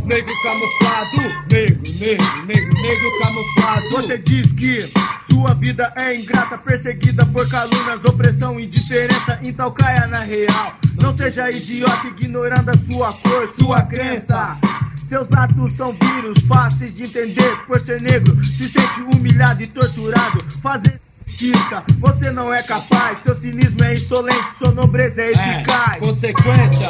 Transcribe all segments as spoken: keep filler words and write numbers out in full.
negro camuflado, negro, negro, negro, negro camuflado. Você diz que sua vida é ingrata, perseguida por calúnias, opressão, indiferença, então caia na real. Não seja idiota ignorando a sua cor, sua crença. Seus atos são vírus, fáceis de entender. Por ser negro, se sente humilhado e torturado. Fazer justiça, você não é capaz. Seu cinismo é insolente, sua nobreza é eficaz. É, consequência.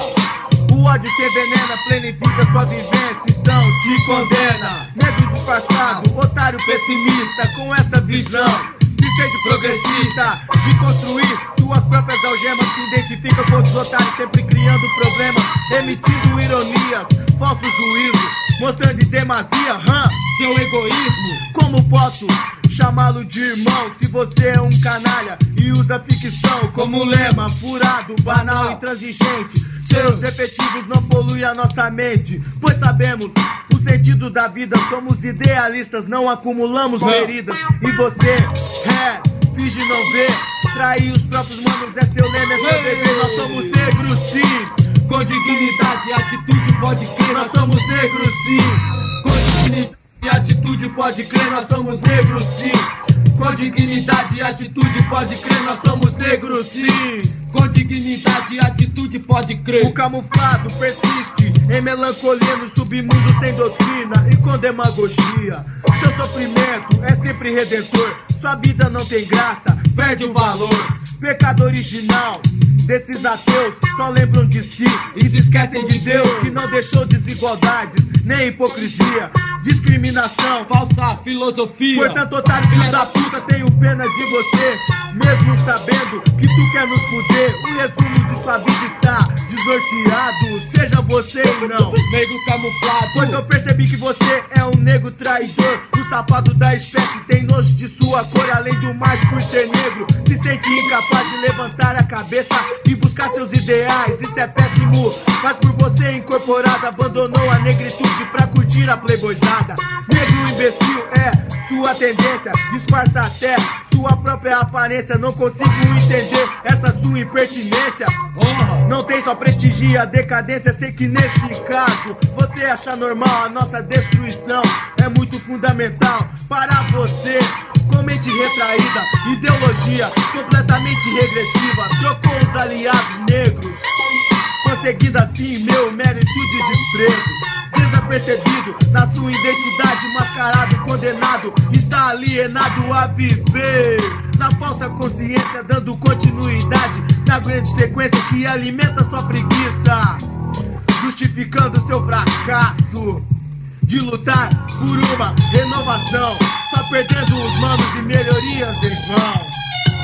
O ódio te envenena, plenifica sua vivência, então te condena. Negro disfarçado, otário pessimista, com essa visão de ser de progressista, de construir suas próprias algemas. Se identifica com os otários, sempre criando problemas, emitindo ironias, falsos juízos, mostrando em demasia hum, seu egoísmo. Como posso chamá-lo de irmão se você é um canalha e usa ficção como lema? Furado, banal, intransigente. Seus efetivos não poluem a nossa mente, pois sabemos o sentido da vida. Somos idealistas, não acumulamos feridas. E você, é, finge não ver, trair os próprios manos é seu lema, é seu dever. Nós somos negros sim, com dignidade e atitude pode crer. nós somos negros sim, Com dignidade e atitude pode crer, nós somos negros sim. com dignidade e atitude pode crer, nós somos negros sim. Com dignidade e atitude pode crer. O camuflado persiste em melancolia no submundo sem doutrina e com demagogia. Seu sofrimento é sempre redentor, sua vida não tem graça, perde o valor. Pecado original desses ateus só lembram de si e se esquecem de Deus, que não deixou desigualdades nem hipocrisia, discriminação, falsa filosofia. Portanto, otário, filho da puta, tenho pena de você, mesmo sabendo que tu quer nos fuder. O resumo de sua vida está desnorteado, seja você ou não negro camuflado. Pois eu percebi que você é um negro traidor, o safado da espécie, tem nojo de sua cor. Além do mais, por ser negro, se sente incapaz de levantar a cabeça e buscar seus ideais. Isso é péssimo, mas por você incorporado, abandonou a negritude pra curtir a playboyzada. Negro imbecil é sua tendência, disfarça até sua própria aparência. Não consigo entender essa sua impertinência. Oh. Não tem só prestigia a decadência. Sei que nesse caso você acha normal a nossa destruição. É muito fundamental para você, com mente retraída, ideologia completamente regressiva. Trocou os aliados negros, conseguindo assim meu mérito de desprezo. Desapercebido na sua identidade, mascarado, condenado, está alienado a viver na falsa consciência, dando continuidade na grande sequência que alimenta sua preguiça, justificando seu fracasso de lutar por uma renovação, só perdendo os manos e melhorias em vão.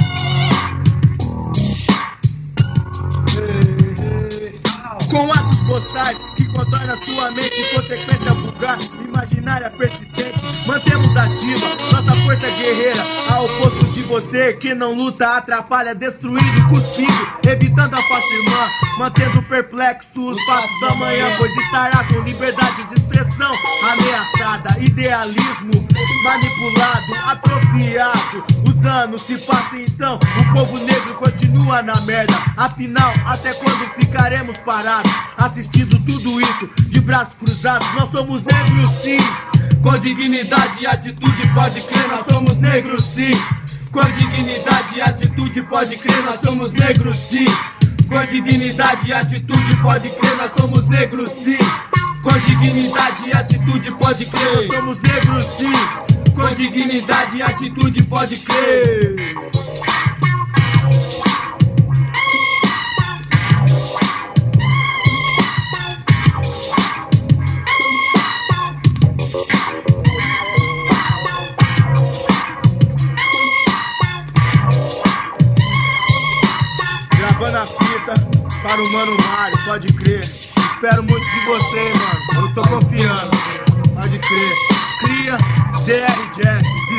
Com atos postais que contorna sua mente, consequência vulgar, imaginária persistente, mantemos ativa nossa força guerreira, ao oposto de você que não luta, atrapalha, destruindo e cuspindo, evitando a face irmã, mantendo perplexo os fatos da manhã, pois estará com liberdade de expressão ameaçada, idealismo manipulado, atrofiado. Os anos se passam, então o povo negro continua na merda. Afinal, até quando ficaremos parados assistindo tudo isso de braços cruzados? Nós somos negros sim, com dignidade e atitude pode crer, nós somos negros sim. Com dignidade e atitude pode crer, nós somos negros sim. Com dignidade e atitude pode crer, nós somos negros sim. Com dignidade e atitude pode crer, nós somos negros sim. Com dignidade e atitude pode crer. Gravando a fita para o Mano Mário, pode crer. Espero muito de você, mano. Eu tô confiando. Pode crer. Cria D R Jack.